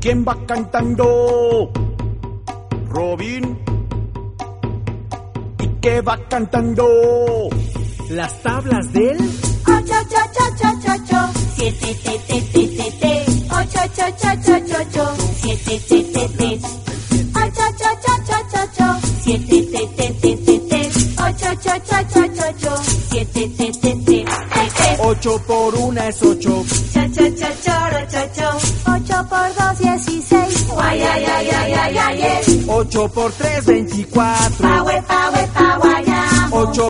¿Quién va cantando? Robin. ¿Y qué va cantando? Las tablas del 8, 8, 8, 8, 8. 7, te, te, te, te, te. 8, 8, 8, 8, 8. 7, te, te, te. 8, 8, 8, 8, 8. 7, te, te, te, te, te. 8, 8, 8, 8, 8. 7, te, te, te, te, te. 8 por 1 es 8. Cha, cha, cha, choro, cho, cho. 8 por 2, 16. Guay, ay, ay, ay, ay, ay, ay. 8 por 3, 24. Pa, we, pa, we, pa, guayamo. 8